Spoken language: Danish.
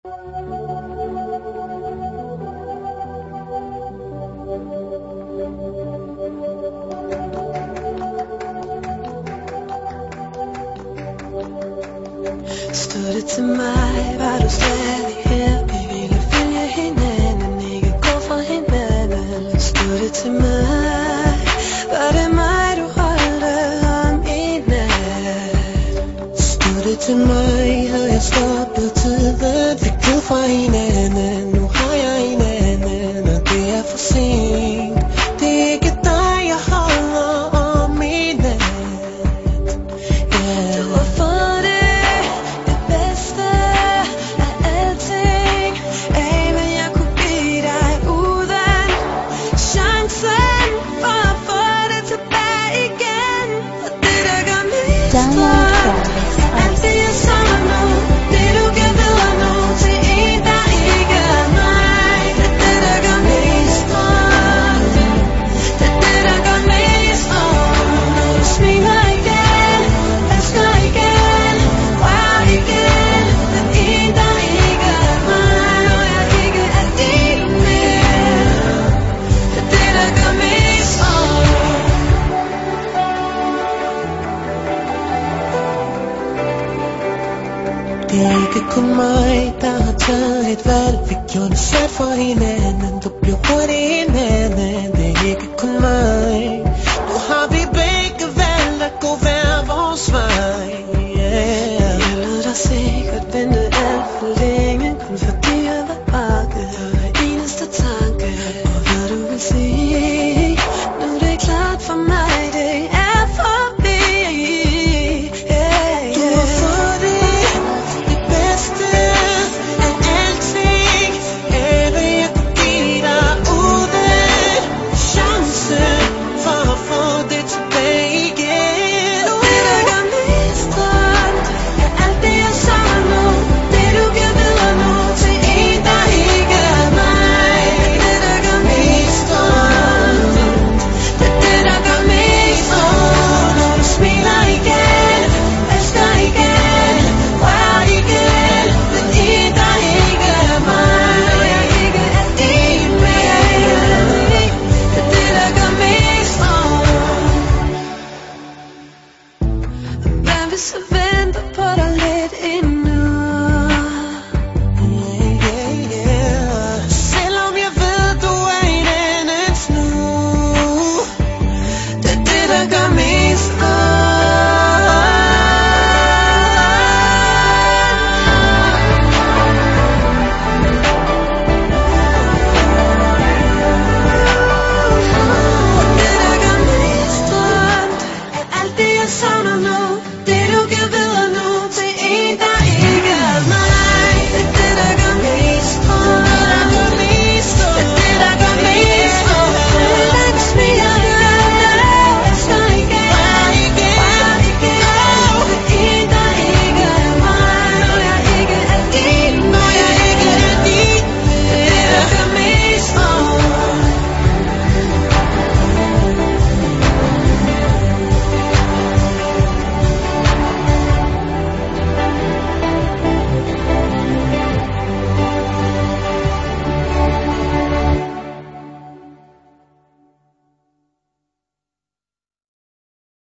Stod det til mig, var du stadig her. Vi ville følge hinanden, ikke gå fra hinanden. Stod det til mig, var det mig, du holdte om i nat. Stod det til mig, havde jeg stoppet tiden. Fik gået fra hinanden, nu har jeg en anden. Og det er for sent, det er ikke dig, jeg holder om i nat. Yeah. Du har fået det bedste af alting, men jeg kunne give dig uden chancen for at få det tilbage igen. Og det der gør mig stort, alt det jeg savner nu, det du kan videre nu til en der ikke er mig. Det er det der gør mig stort, det er det der gør mig stort. Når du smiler igen, elsker igen, rører igen, men en der ikke er mig. Når jeg ikke er din mere, det er det der gør mig stort. Det er ikke kun mig, der har taget et valg. Vi gjorde det svært for hinanden, du blev hurtigt hinanden. Det er ikke kun mig, nu har vi begge valgt at gå hver vores vej. Yeah. Jeg lod dig sikkert vente alt for længe.